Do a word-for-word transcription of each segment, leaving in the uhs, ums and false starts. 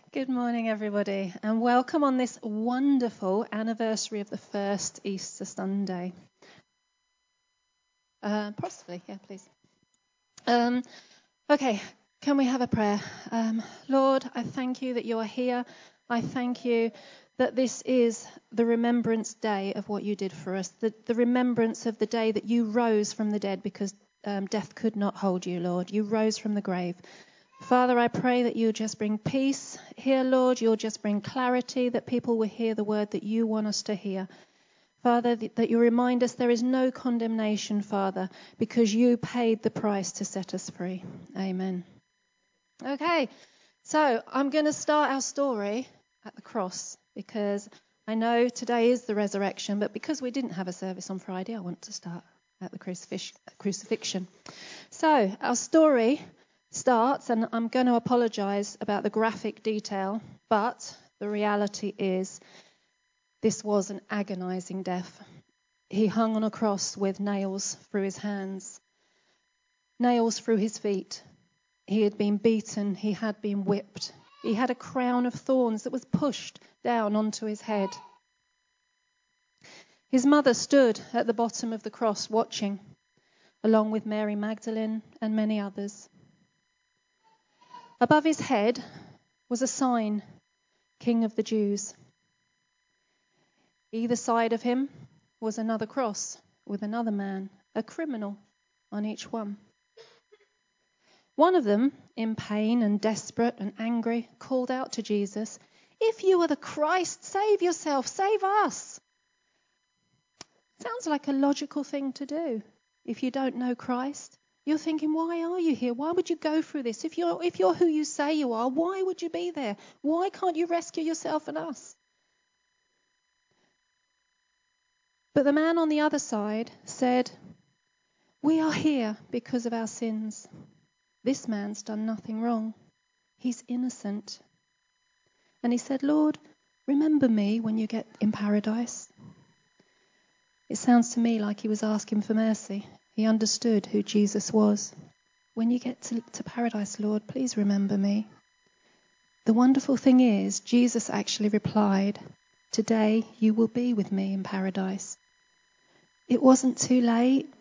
Good morning, everybody, and welcome on this wonderful anniversary of the first Easter Sunday. Uh, possibly, yeah, please. Um, okay, can we have a prayer? Um, Lord, I thank you that you are here. I thank you that this is the remembrance day of what you did for us, the, the remembrance of the day that you rose from the dead because um, death could not hold you, Lord. You rose from the grave. Father, I pray that you'll just bring peace here, Lord. You'll just bring clarity, that people will hear the word that you want us to hear. Father, that you remind us there is no condemnation, Father, because you paid the price to set us free. Amen. Okay, so I'm going to start our story at the cross because I know today is the resurrection, but because we didn't have a service on Friday, I want to start at the crucifix- crucifixion. So our story starts, and I'm going to apologise about the graphic detail, but the reality is this was an agonising death. He hung on a cross with nails through his hands, nails through his feet. He had been beaten, he had been whipped. He had a crown of thorns that was pushed down onto his head. His mother stood at the bottom of the cross watching, along with Mary Magdalene and many others. Above his head was a sign, King of the Jews. Either side of him was another cross with another man, a criminal on each one. One of them, in pain and desperate and angry, called out to Jesus, "If you are the Christ, save yourself, save us." Sounds like a logical thing to do if you don't know Christ. You're thinking, why are you here? Why would you go through this? If you're if you're who you say you are, why would you be there? Why can't you rescue yourself and us? But the man on the other side said, "We are here because of our sins. This man's done nothing wrong. He's innocent." And he said, "Lord, remember me when you get in paradise." It sounds to me like he was asking for mercy. He understood who Jesus was. When you get to, to paradise, Lord, please remember me. The wonderful thing is, Jesus actually replied, "Today you will be with me in paradise." It wasn't too late.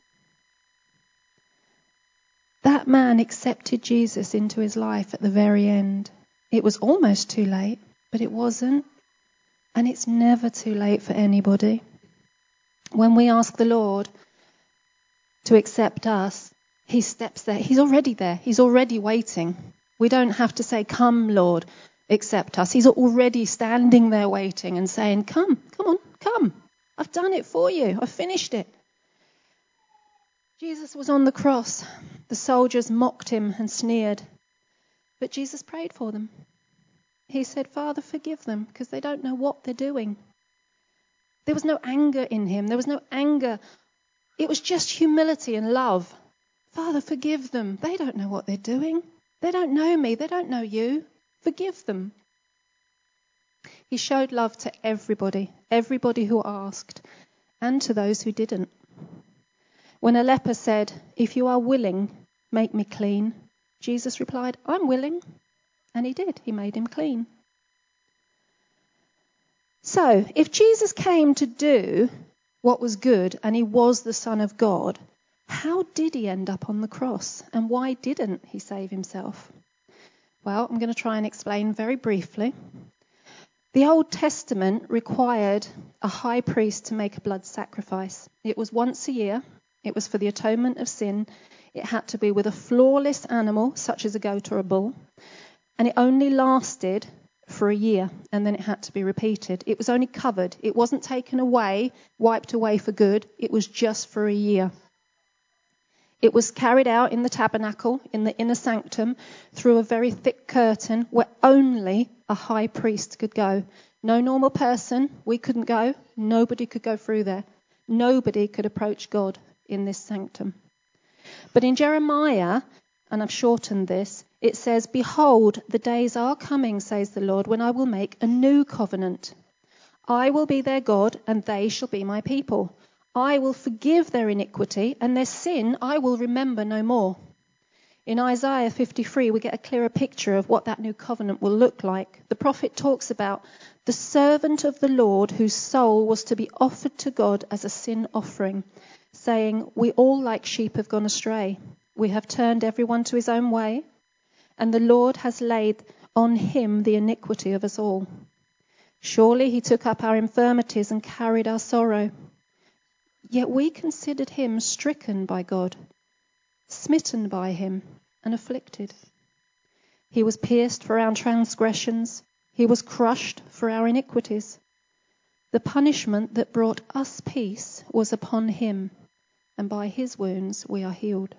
That man accepted Jesus into his life at the very end. It was almost too late, but it wasn't. And it's never too late for anybody. When we ask the Lord to accept us, he steps there. He's already there. He's already waiting. We don't have to say, "Come, Lord, accept us." He's already standing there waiting and saying, "Come, come on, come. I've done it for you. I've finished it." Jesus was on the cross. The soldiers mocked him and sneered. But Jesus prayed for them. He said, "Father, forgive them because they don't know what they're doing." There was no anger in him. There was no anger. It was just humility and love. "Father, forgive them. They don't know what they're doing. They don't know me. They don't know you. Forgive them." He showed love to everybody, everybody who asked, and to those who didn't. When a leper said, "If you are willing, make me clean," Jesus replied, "I'm willing." And he did. He made him clean. So, if Jesus came to do what was good and he was the Son of God, how did he end up on the cross? And why didn't he save himself? Well, I'm going to try and explain very briefly. The Old Testament required a high priest to make a blood sacrifice. It was once a year. It was for the atonement of sin. It had to be with a flawless animal, such as a goat or a bull. And it only lasted for a year, and then it had to be repeated. It was only covered. It wasn't taken away, wiped away for good. It was just for a year. It was carried out in the tabernacle, in the inner sanctum, through a very thick curtain where only a high priest could go. No normal person. We couldn't go. Nobody could go through there. Nobody could approach God in this sanctum. But in Jeremiah, and I've shortened this, it says, "Behold, the days are coming, says the Lord, when I will make a new covenant. I will be their God, and they shall be my people. I will forgive their iniquity, and their sin I will remember no more." In Isaiah fifty-three, we get a clearer picture of what that new covenant will look like. The prophet talks about the servant of the Lord whose soul was to be offered to God as a sin offering, saying, we all like sheep have gone astray. We have turned everyone to his own way, and the Lord has laid on him the iniquity of us all. Surely he took up our infirmities and carried our sorrow. Yet we considered him stricken by God, smitten by him, and afflicted. He was pierced for our transgressions. He was crushed for our iniquities. The punishment that brought us peace was upon him, and by his wounds we are healed.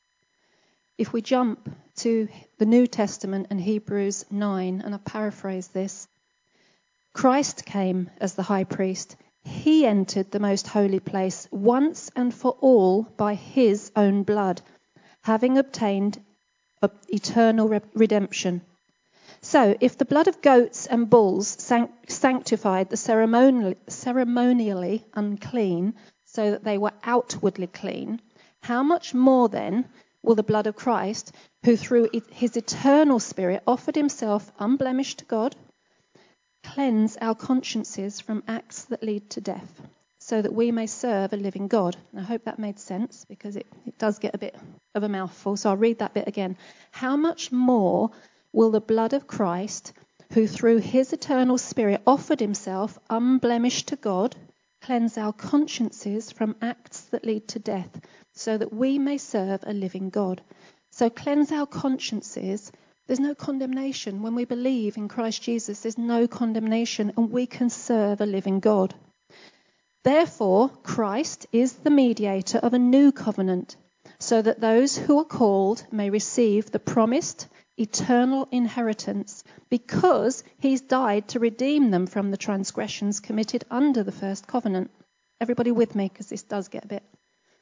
If we jump to the New Testament and Hebrews nine, and I paraphrase this, Christ came as the high priest. He entered the most holy place once and for all by his own blood, having obtained eternal re- redemption. So, if the blood of goats and bulls sanct- sanctified the ceremonially, ceremonially unclean so that they were outwardly clean, how much more then will the blood of Christ, who through his eternal Spirit offered himself unblemished to God, cleanse our consciences from acts that lead to death, so that we may serve a living God. And I hope that made sense, because it, it does get a bit of a mouthful, so I'll read that bit again. How much more will the blood of Christ, who through his eternal Spirit offered himself unblemished to God, cleanse our consciences from acts that lead to death, so that we may serve a living God. So cleanse our consciences. There's no condemnation. When we believe in Christ Jesus, there's no condemnation, and we can serve a living God. Therefore, Christ is the mediator of a new covenant, so that those who are called may receive the promised eternal inheritance, because he's died to redeem them from the transgressions committed under the first covenant. Everybody with me, because this does get a bit.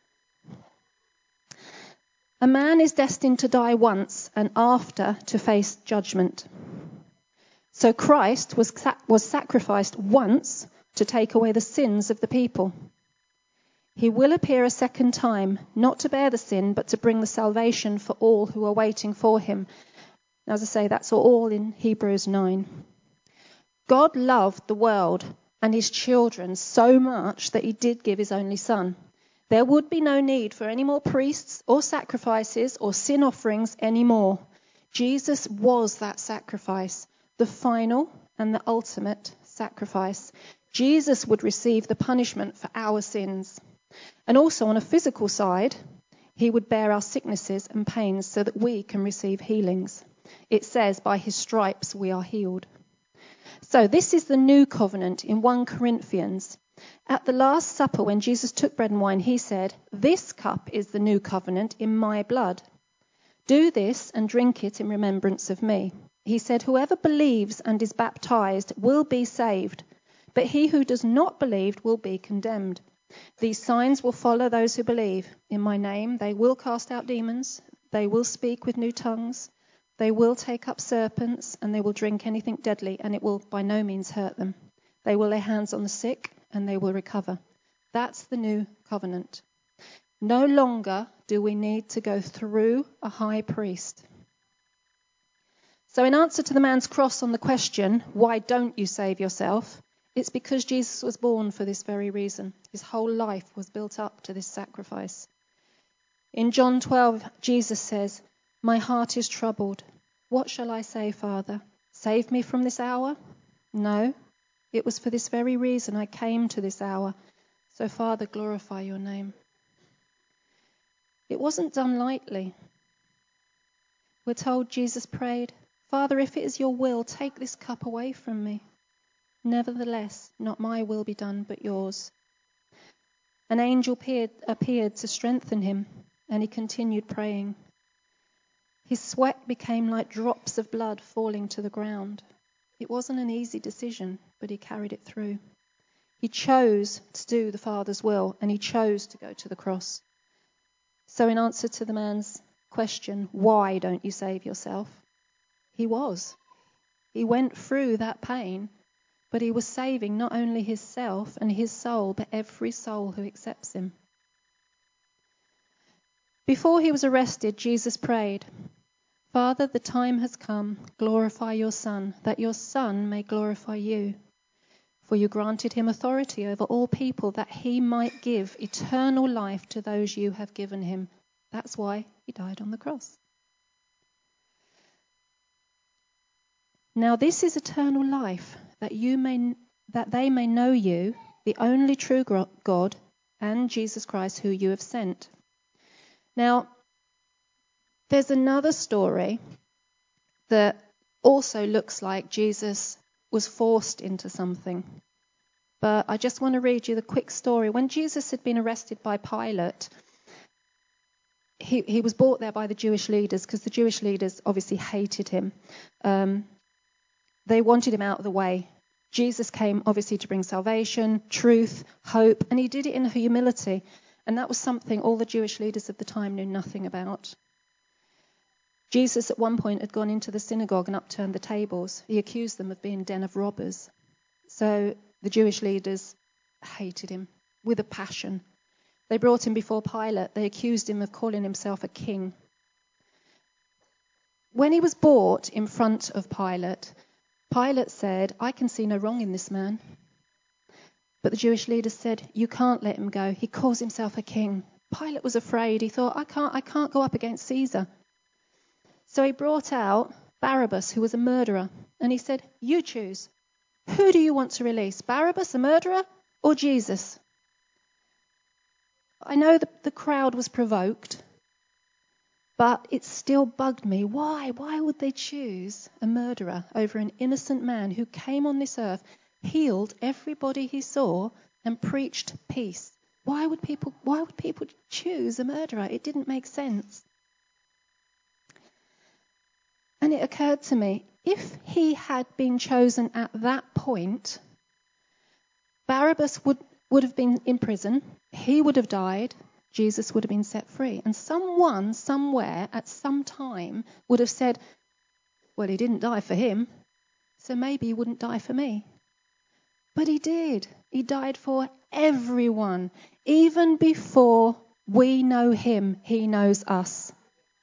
A man is destined to die once, and after to face judgment. So Christ was was sacrificed once to take away the sins of the people. He will appear a second time, not to bear the sin, but to bring the salvation for all who are waiting for him. As I say, that's all in Hebrews nine. God loved the world and his children so much that he did give his only son. There would be no need for any more priests or sacrifices or sin offerings anymore. Jesus was that sacrifice, the final and the ultimate sacrifice. Jesus would receive the punishment for our sins. And also on a physical side, he would bear our sicknesses and pains so that we can receive healings. It says, by his stripes we are healed. So this is the new covenant in First Corinthians. At the Last Supper, when Jesus took bread and wine, he said, this cup is the new covenant in my blood. Do this and drink it in remembrance of me. He said, whoever believes and is baptized will be saved, but he who does not believe will be condemned. These signs will follow those who believe. In my name they will cast out demons, they will speak with new tongues, they will take up serpents, and they will drink anything deadly, and it will by no means hurt them. They will lay hands on the sick, and they will recover. That's the new covenant. No longer do we need to go through a high priest. So in answer to the man's cross on the question, why don't you save yourself? It's because Jesus was born for this very reason. His whole life was built up to this sacrifice. In John twelve, Jesus says, my heart is troubled. What shall I say, Father? Save me from this hour? No. It was for this very reason I came to this hour. So, Father, glorify your name. It wasn't done lightly. We're told Jesus prayed, Father, if it is your will, take this cup away from me. Nevertheless, not my will be done, but yours. An angel appeared, appeared to strengthen him, and he continued praying. His sweat became like drops of blood falling to the ground. It wasn't an easy decision, but he carried it through. He chose to do the Father's will, and he chose to go to the cross. So in answer to the man's question, why don't you save yourself? He was. He went through that pain, but he was saving not only himself and his soul, but every soul who accepts him. Before he was arrested, Jesus prayed, "Father, the time has come. Glorify your Son, that your Son may glorify you. For you granted him authority over all people, that he might give eternal life to those you have given him." That's why he died on the cross. "Now this is eternal life, that you may that they may know you, the only true God, and Jesus Christ, who you have sent." Now, there's another story that also looks like Jesus was forced into something. But I just want to read you the quick story. When Jesus had been arrested by Pilate, he, he was brought there by the Jewish leaders, because the Jewish leaders obviously hated him. Um, they wanted him out of the way. Jesus came obviously to bring salvation, truth, hope, and he did it in humility. And that was something all the Jewish leaders of the time knew nothing about. Jesus at one point had gone into the synagogue and upturned the tables. He accused them of being a den of robbers. So the Jewish leaders hated him with a passion. They brought him before Pilate. They accused him of calling himself a king. When he was brought in front of Pilate, Pilate said, "I can see no wrong in this man." But the Jewish leaders said, "You can't let him go. He calls himself a king." Pilate was afraid. He thought, I can't, I can't go up against Caesar. So he brought out Barabbas, who was a murderer. And he said, "You choose. Who do you want to release? Barabbas, a murderer, or Jesus?" I know that the crowd was provoked, but it still bugged me. Why? Why would they choose a murderer over an innocent man who came on this earth, healed everybody he saw, and preached peace? Why would people, why would people choose a murderer? It didn't make sense. And it occurred to me, if he had been chosen at that point, Barabbas would, would have been in prison, he would have died, Jesus would have been set free. And someone, somewhere, at some time, would have said, well, he didn't die for him, so maybe he wouldn't die for me. But he did. He died for everyone. Even before we know him, he knows us.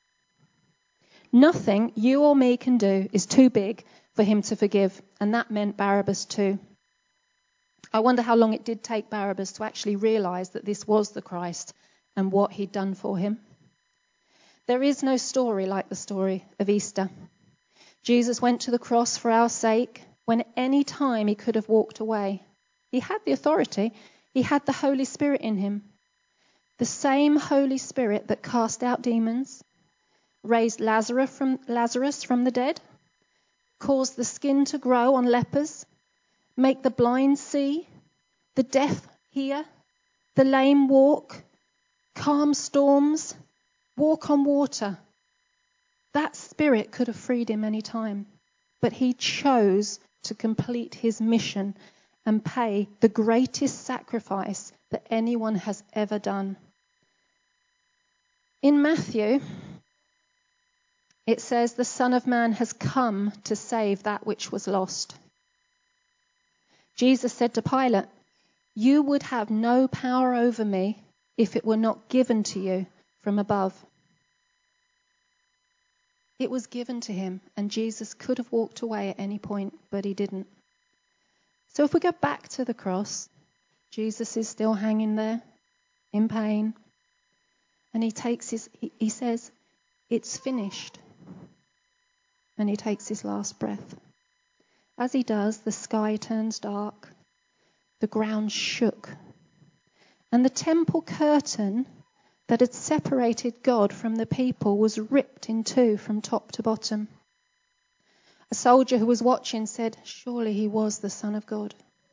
Nothing you or me can do is too big for him to forgive, and that meant Barabbas too. I wonder how long it did take Barabbas to actually realise that this was the Christ and what he'd done for him. There is no story like the story of Easter. Jesus went to the cross for our sake when at any time he could have walked away. He had the authority. He had the Holy Spirit in him. The same Holy Spirit that cast out demons, raised Lazarus from, Lazarus from the dead, caused the skin to grow on lepers, make the blind see, the deaf hear, the lame walk, calm storms, walk on water. That Spirit could have freed him any time, but he chose to complete his mission and pay the greatest sacrifice that anyone has ever done. In Matthew, it says, "The Son of Man has come to save that which was lost." Jesus said to Pilate, "You would have no power over me if it were not given to you from above." It was given to him, and Jesus could have walked away at any point, but he didn't. So if we go back to the cross, Jesus is still hanging there in pain, and he takes his, he, he says, "It's finished." And he takes his last breath. As he does, the sky turns dark, the ground shook, and the temple curtain that had separated God from the people was ripped in two from top to bottom. A soldier who was watching said, "Surely he was the Son of God."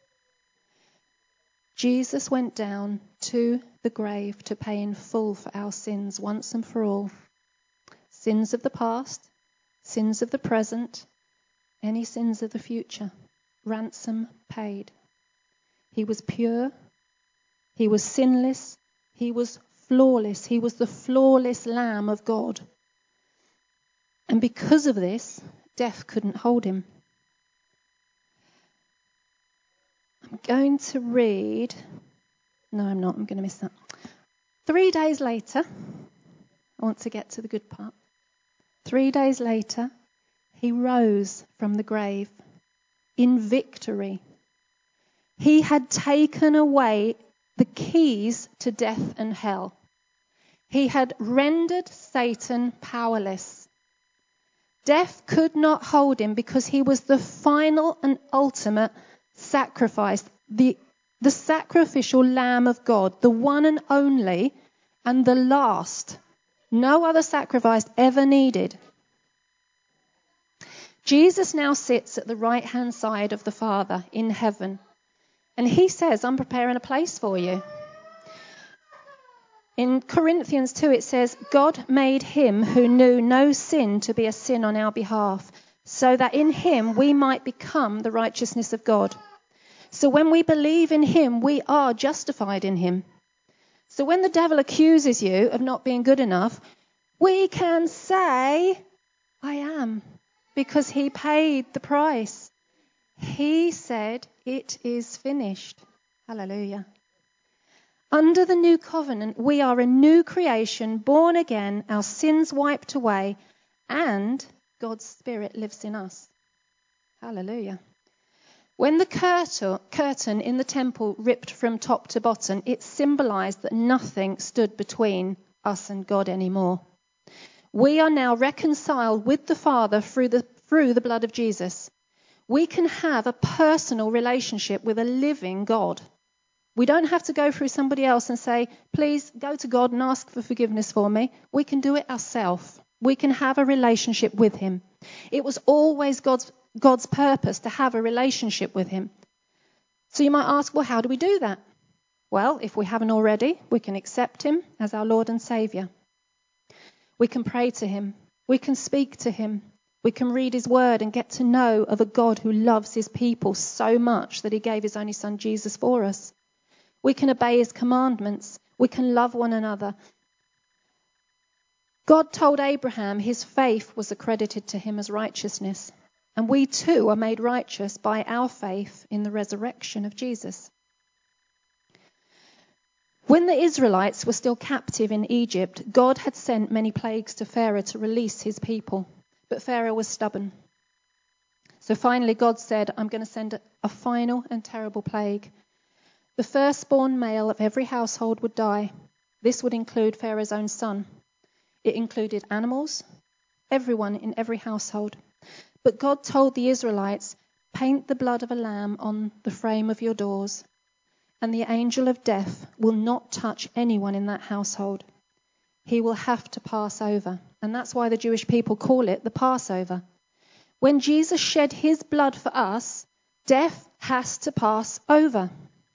Jesus went down to the grave to pay in full for our sins once and for all. Sins of the past, sins of the present, any sins of the future. Ransom paid. He was pure. He was sinless. He was flawless. He was the flawless Lamb of God. And because of this, death couldn't hold him. I'm going to read... No, I'm not. I'm going to miss that. Three days later, I want to get to the good part. Three days later, he rose from the grave in victory. He had taken away the keys to death and hell. He had rendered Satan powerless. Death could not hold him because he was the final and ultimate sacrifice, the, the sacrificial Lamb of God, the one and only and the last. No other sacrifice ever needed. Jesus now sits at the right-hand side of the Father in heaven. And he says, I'm preparing a place for you. In Corinthians two, it says, God made him who knew no sin to be a sin on our behalf, so that in him we might become the righteousness of God. So when we believe in him, we are justified in him. So when the devil accuses you of not being good enough, we can say, I am, because he paid the price. He said, it is finished. Hallelujah. Under the new covenant, we are a new creation, born again, our sins wiped away, and God's Spirit lives in us. Hallelujah. When the curtain, curtain in the temple ripped from top to bottom, it symbolized that nothing stood between us and God anymore. We are now reconciled with the Father through the, through the blood of Jesus. We can have a personal relationship with a living God. We don't have to go through somebody else and say, please go to God and ask for forgiveness for me. We can do it ourselves. We can have a relationship with him. It was always God's, God's purpose to have a relationship with him. So you might ask, well, how do we do that? Well, if we haven't already, we can accept him as our Lord and Saviour. We can pray to him. We can speak to him. We can read his word and get to know of a God who loves his people so much that he gave his only son Jesus for us. We can obey his commandments. We can love one another. God told Abraham his faith was accredited to him as righteousness. And we too are made righteous by our faith in the resurrection of Jesus. When the Israelites were still captive in Egypt, God had sent many plagues to Pharaoh to release his people. But Pharaoh was stubborn. So finally God said, I'm going to send a final and terrible plague. The firstborn male of every household would die. This would include Pharaoh's own son. It included animals, everyone in every household. But God told the Israelites, paint the blood of a lamb on the frame of your doors, and the angel of death will not touch anyone in that household. He will have to pass over. And that's why the Jewish people call it the Passover. When Jesus shed his blood for us, death has to pass over.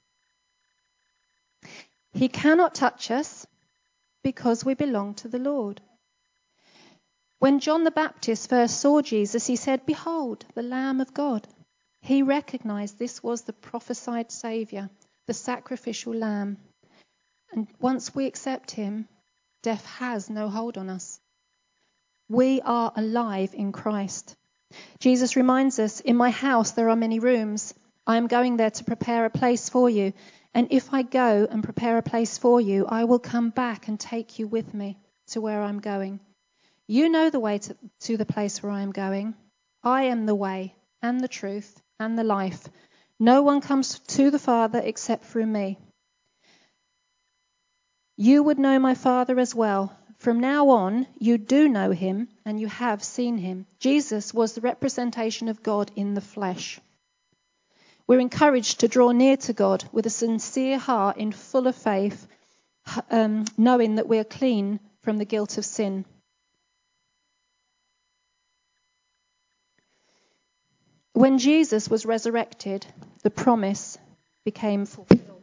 He cannot touch us because we belong to the Lord. When John the Baptist first saw Jesus, he said, behold, the Lamb of God. He recognized this was the prophesied Saviour, the sacrificial lamb. And once we accept him, death has no hold on us. We are alive in Christ. Jesus reminds us, in my house there are many rooms. I am going there to prepare a place for you. And if I go and prepare a place for you, I will come back and take you with me to where I'm going. You know the way to, to the place where I am going. I am the way and the truth and the life. No one comes to the Father except through me. You would know my Father as well. From now on, you do know him and you have seen him. Jesus was the representation of God in the flesh. We're encouraged to draw near to God with a sincere heart in full of faith, um, knowing that we are clean from the guilt of sin. When Jesus was resurrected, the promise became fulfilled.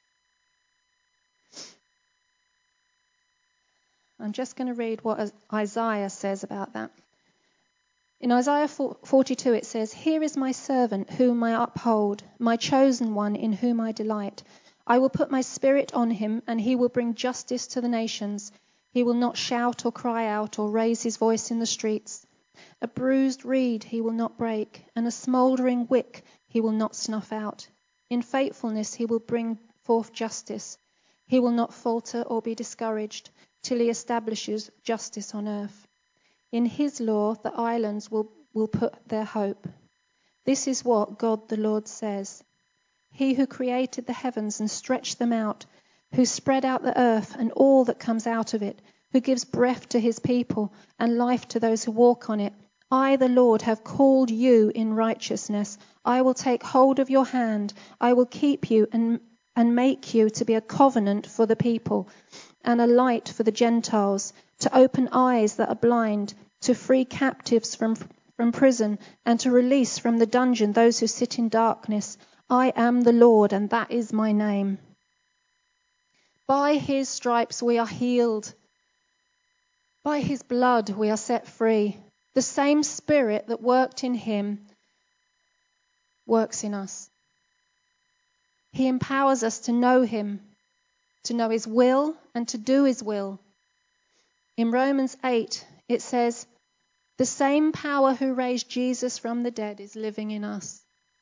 I'm just going to read what Isaiah says about that. In Isaiah forty-two it says, here is my servant whom I uphold, my chosen one in whom I delight. I will put my spirit on him, and he will bring justice to the nations. He will not shout or cry out or raise his voice in the streets. A bruised reed he will not break, and a smouldering wick he will not snuff out. In faithfulness he will bring forth justice. He will not falter or be discouraged till he establishes justice on earth. In his law the islands will, will put their hope. This is what God the Lord says. He who created the heavens and stretched them out, who spread out the earth and all that comes out of it, who gives breath to his people and life to those who walk on it. I, the Lord, have called you in righteousness. I will take hold of your hand. I will keep you and, and make you to be a covenant for the people and a light for the Gentiles, to open eyes that are blind, to free captives from, from prison, and to release from the dungeon those who sit in darkness. I am the Lord, and that is my name. By his stripes we are healed. By his blood we are set free. The same Spirit that worked in him works in us. He empowers us to know him, to know his will and to do his will. In Romans eight, it says, the same power who raised Jesus from the dead is living in us.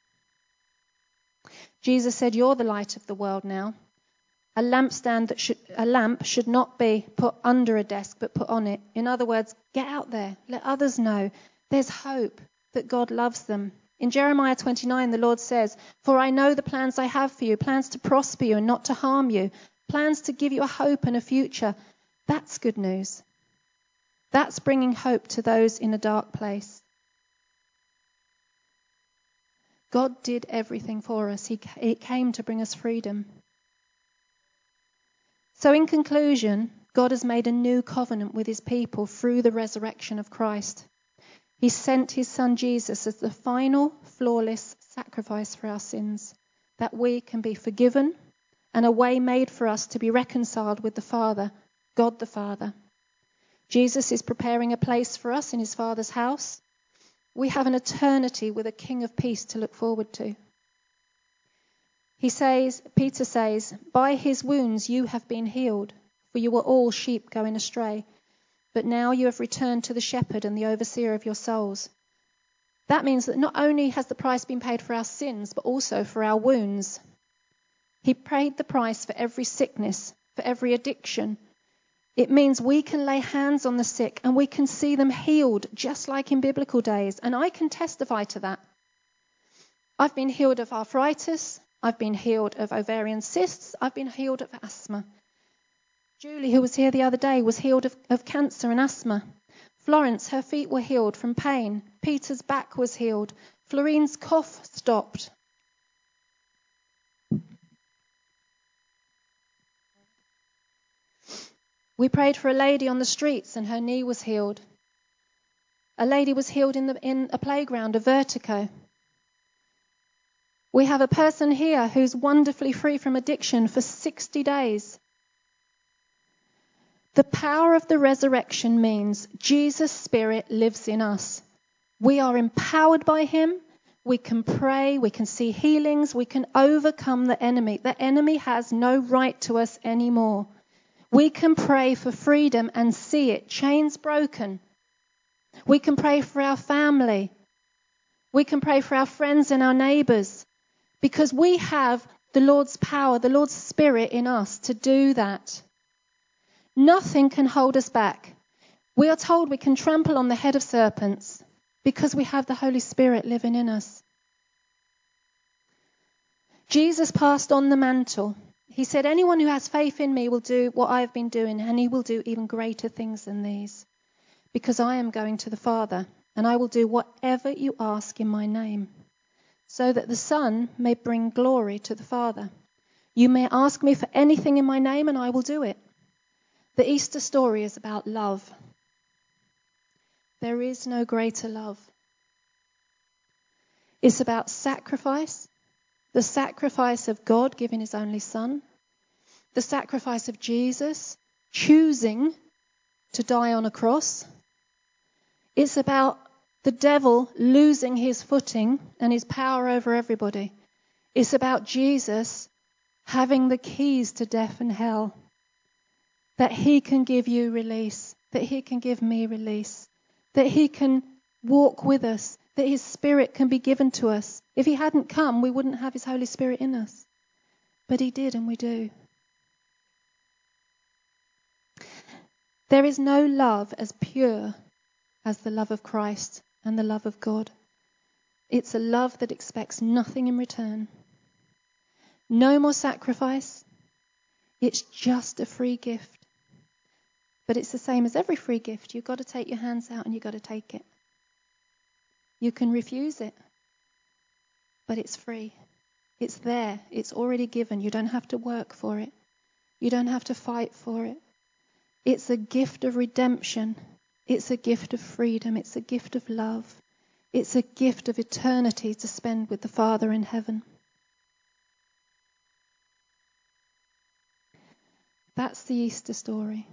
Jesus said, you're the light of the world now. A lampstand that should, a lamp should not be put under a desk, but put on it. In other words, get out there. Let others know there's hope, that God loves them. In Jeremiah twenty-nine, the Lord says, for I know the plans I have for you, plans to prosper you and not to harm you, plans to give you a hope and a future. That's good news. That's bringing hope to those in a dark place. God did everything for us. He, he came to bring us freedom. So in conclusion, God has made a new covenant with his people through the resurrection of Christ. He sent his son Jesus as the final, flawless sacrifice for our sins, that we can be forgiven and a way made for us to be reconciled with the Father, God the Father. Jesus is preparing a place for us in his Father's house. We have an eternity with a King of Peace to look forward to. He says, Peter says, by his wounds you have been healed, for you were all sheep going astray. But now you have returned to the shepherd and the overseer of your souls. That means that not only has the price been paid for our sins, but also for our wounds. He paid the price for every sickness, for every addiction. It means we can lay hands on the sick and we can see them healed, just like in biblical days. And I can testify to that. I've been healed of arthritis. I've been healed of ovarian cysts. I've been healed of asthma. Julie, who was here the other day, was healed of, of cancer and asthma. Florence, her feet were healed from pain. Peter's back was healed. Florine's cough stopped. We prayed for a lady on the streets and her knee was healed. A lady was healed in, the, in a playground, a vertigo. We have a person here who's wonderfully free from addiction for sixty days. The power of the resurrection means Jesus' Spirit lives in us. We are empowered by him. We can pray. We can see healings. We can overcome the enemy. The enemy has no right to us anymore. We can pray for freedom and see it. Chains broken. We can pray for our family. We can pray for our friends and our neighbours. Because we have the Lord's power, the Lord's Spirit in us to do that. Nothing can hold us back. We are told we can trample on the head of serpents because we have the Holy Spirit living in us. Jesus passed on the mantle. He said, anyone who has faith in me will do what I have been doing, and he will do even greater things than these. Because I am going to the Father, and I will do whatever you ask in my name, so that the Son may bring glory to the Father. You may ask me for anything in my name, and I will do it. The Easter story is about love. There is no greater love. It's about sacrifice, the sacrifice of God giving his only Son, the sacrifice of Jesus choosing to die on a cross. It's about the devil losing his footing and his power over everybody. It's about Jesus having the keys to death and hell. That he can give you release, that he can give me release, that he can walk with us, that his Spirit can be given to us. If he hadn't come, we wouldn't have his Holy Spirit in us. But he did, and we do. There is no love as pure as the love of Christ and the love of God. It's a love that expects nothing in return. No more sacrifice. It's just a free gift. But it's the same as every free gift. You've got to take your hands out and you've got to take it. You can refuse it, but it's free. It's there. It's already given. You don't have to work for it. You don't have to fight for it. It's a gift of redemption. It's a gift of freedom. It's a gift of love. It's a gift of eternity to spend with the Father in heaven. That's the Easter story.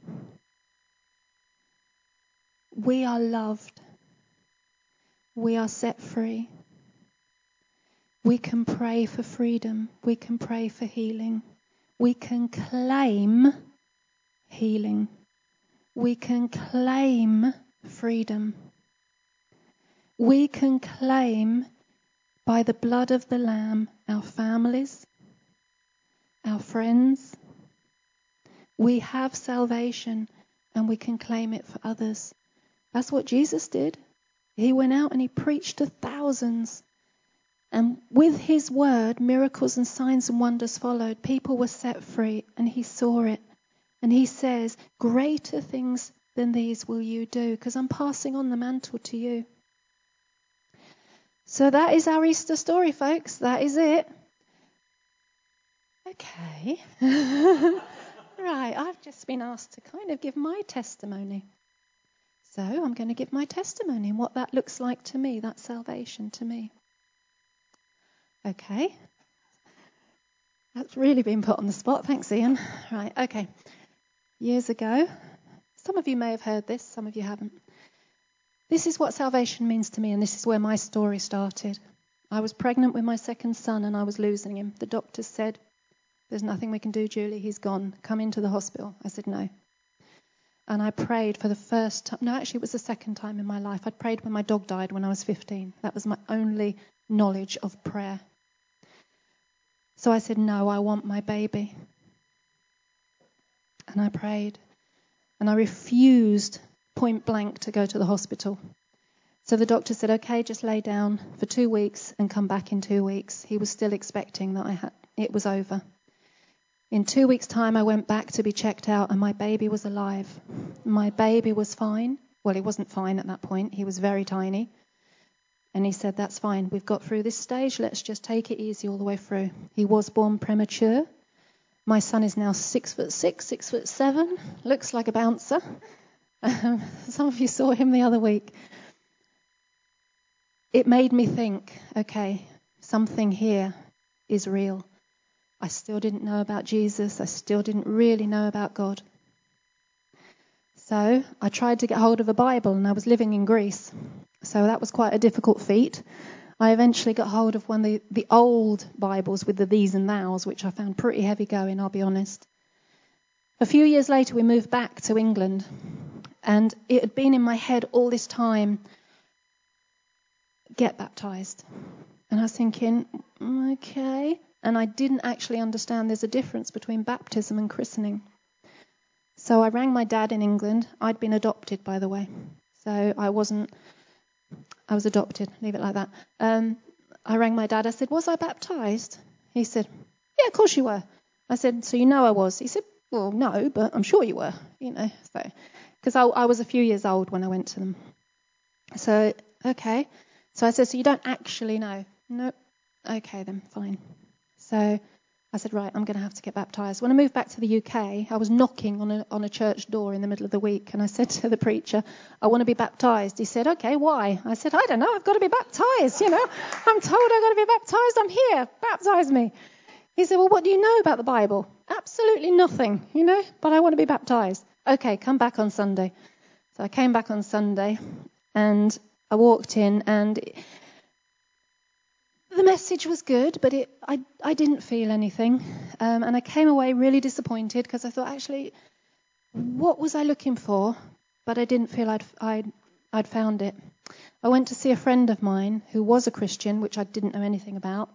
We are loved. We are set free. We can pray for freedom. We can pray for healing. We can claim healing. We can claim freedom. We can claim by the blood of the Lamb our families, our friends. We have salvation and we can claim it for others. That's what Jesus did. He went out and he preached to thousands. And with his word, miracles and signs and wonders followed. People were set free and he saw it. And he says, greater things than these will you do, because I'm passing on the mantle to you. So that is our Easter story, folks. That is it. Okay. Right, I've just been asked to kind of give my testimony. So I'm going to give my testimony and what that looks like to me, that salvation to me. Okay. That's really been put on the spot. Thanks, Ian. Right, okay. Years ago, some of you may have heard this, some of you haven't. This is what salvation means to me, and this is where my story started. I was pregnant with my second son, and I was losing him. The doctors said, there's nothing we can do, Julie, he's gone. Come into the hospital. I said, no. And I prayed for the first time. No, actually, it was the second time in my life. I'd prayed when my dog died when I was fifteen. That was my only knowledge of prayer. So I said, no, I want my baby. And I prayed. And I refused point blank to go to the hospital. So the doctor said, okay, just lay down for two weeks and come back in two weeks. He was still expecting that I had it was over. In two weeks' time, I went back to be checked out, and my baby was alive. My baby was fine. Well, he wasn't fine at that point. He was very tiny. And he said, that's fine. We've got through this stage. Let's just take it easy all the way through. He was born premature. My son is now six foot six, six foot seven. Looks like a bouncer. Um, some of you saw him the other week. It made me think, okay, something here is real. I still didn't know about Jesus. I still didn't really know about God. So I tried to get hold of a Bible, and I was living in Greece. So that was quite a difficult feat. I eventually got hold of one of the, the old Bibles with the these and thous, which I found pretty heavy going, I'll be honest. A few years later, we moved back to England, and it had been in my head all this time, get baptized. And I was thinking, okay. And I didn't actually understand there's a difference between baptism and christening. So I rang my dad in England. I'd been adopted, by the way. So I wasn't, I was adopted, leave it like that. Um, I rang my dad. I said, was I baptized? He said, yeah, of course you were. I said, so you know I was? He said, well, no, but I'm sure you were, you know. So, because I, I was a few years old when I went to them. So, okay. So I said, so you don't actually know? Nope. Okay, then, fine. So I said, right, I'm going to have to get baptized. When I moved back to the U K, I was knocking on a on a church door in the middle of the week, and I said to the preacher, I want to be baptized. He said, okay, why? I said, I don't know, I've got to be baptized, you know. I'm told I've got to be baptized, I'm here, baptize me. He said, well, what do you know about the Bible? Absolutely nothing, you know, but I want to be baptized. Okay, come back on Sunday. So I came back on Sunday, and I walked in, and the message was good, but it, I, I didn't feel anything. Um, and I came away really disappointed because I thought, actually, what was I looking for? But I didn't feel I'd, I'd, I'd found it. I went to see a friend of mine who was a Christian, which I didn't know anything about.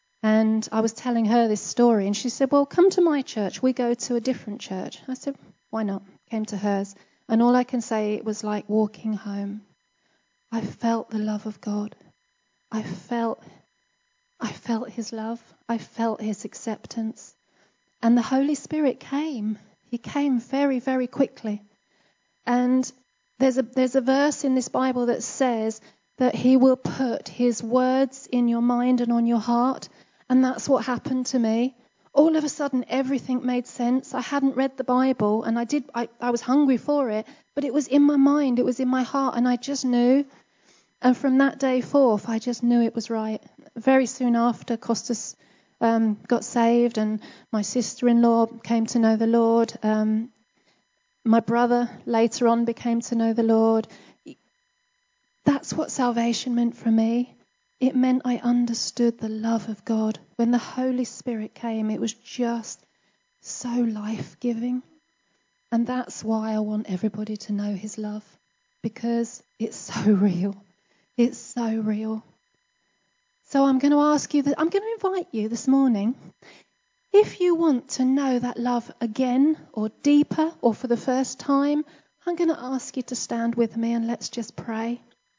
And I was telling her this story, and she said, well, come to my church. We go to a different church. I said, why not? Came to hers. And all I can say, it was like walking home. I felt the love of God. I felt, I felt his love. I felt his acceptance. And the Holy Spirit came. He came very, very quickly. And there's a, there's a verse in this Bible that says that he will put his words in your mind and on your heart. And that's what happened to me. All of a sudden, everything made sense. I hadn't read the Bible, and I did. I, I was hungry for it, but it was in my mind, it was in my heart, and I just knew. And from that day forth, I just knew it was right. Very soon after, Costas um, got saved, and my sister-in-law came to know the Lord. Um, my brother later on became to know the Lord. That's what salvation meant for me. It meant I understood the love of God. When the Holy Spirit came, it was just so life-giving. And that's why I want everybody to know his love, because it's so real. It's so real. So I'm going to ask you, that I'm going to invite you this morning, if you want to know that love again or deeper or for the first time, I'm going to ask you to stand with me and let's just pray.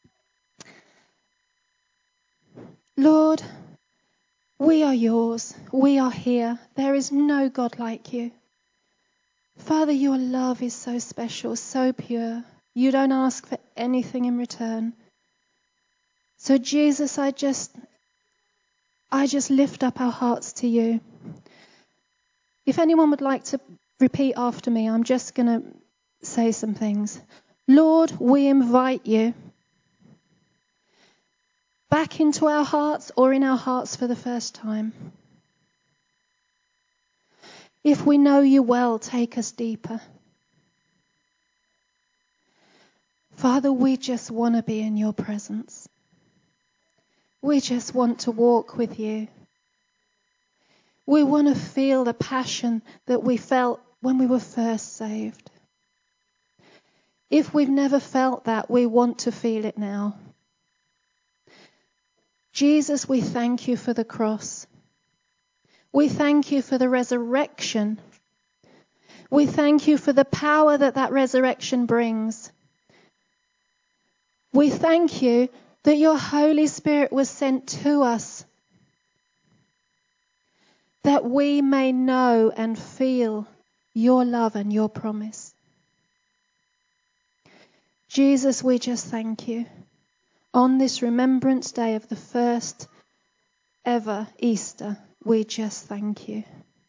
Lord, we are yours. We are here. There is no God like you. Father, your love is so special, so pure. You don't ask for anything in return. So Jesus, I just, I just lift up our hearts to you. If anyone would like to repeat after me, I'm just going to say some things. Lord, we invite you back into our hearts or in our hearts for the first time. If we know you well, take us deeper. Father, we just want to be in your presence. We just want to walk with you. We want to feel the passion that we felt when we were first saved. If we've never felt that, we want to feel it now. Jesus, we thank you for the cross. We thank you for the resurrection. We thank you for the power that that resurrection brings. We thank you that your Holy Spirit was sent to us, that we may know and feel your love and your promise. Jesus, we just thank you. On this Remembrance Day of the first ever Easter, we just thank you.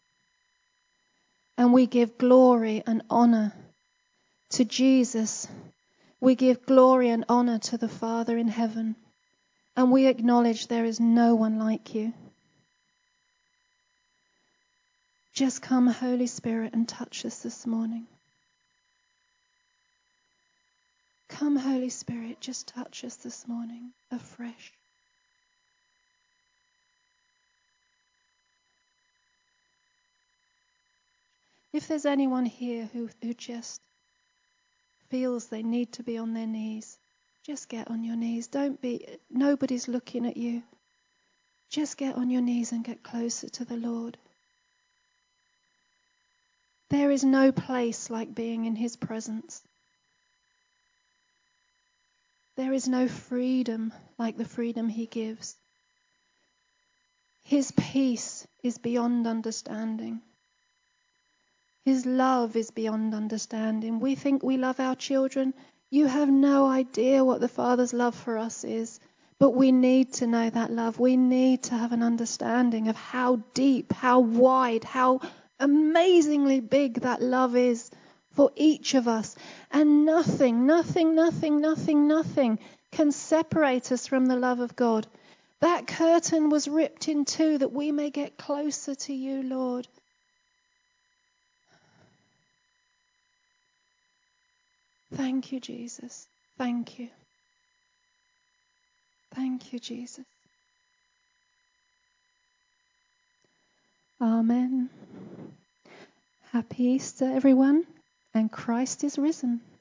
And we give glory and honour to Jesus. We give glory and honour to the Father in heaven. And we acknowledge there is no one like you. Just come, Holy Spirit, and touch us this morning. Come, Holy Spirit, just touch us this morning afresh. If there's anyone here who, who just feels they need to be on their knees, just get on your knees. Don't be, nobody's looking at you. Just get on your knees and get closer to the Lord. There is no place like being in his presence. There is no freedom like the freedom he gives. His peace is beyond understanding. His love is beyond understanding. We think we love our children. You have no idea what the Father's love for us is. But we need to know that love. We need to have an understanding of how deep, how wide, how amazingly big that love is for each of us. And nothing, nothing, nothing, nothing, nothing can separate us from the love of God. That curtain was ripped in two that we may get closer to you, Lord. Thank you, Jesus. Thank you. Thank you, Jesus. Amen. Happy Easter, everyone, and Christ is risen.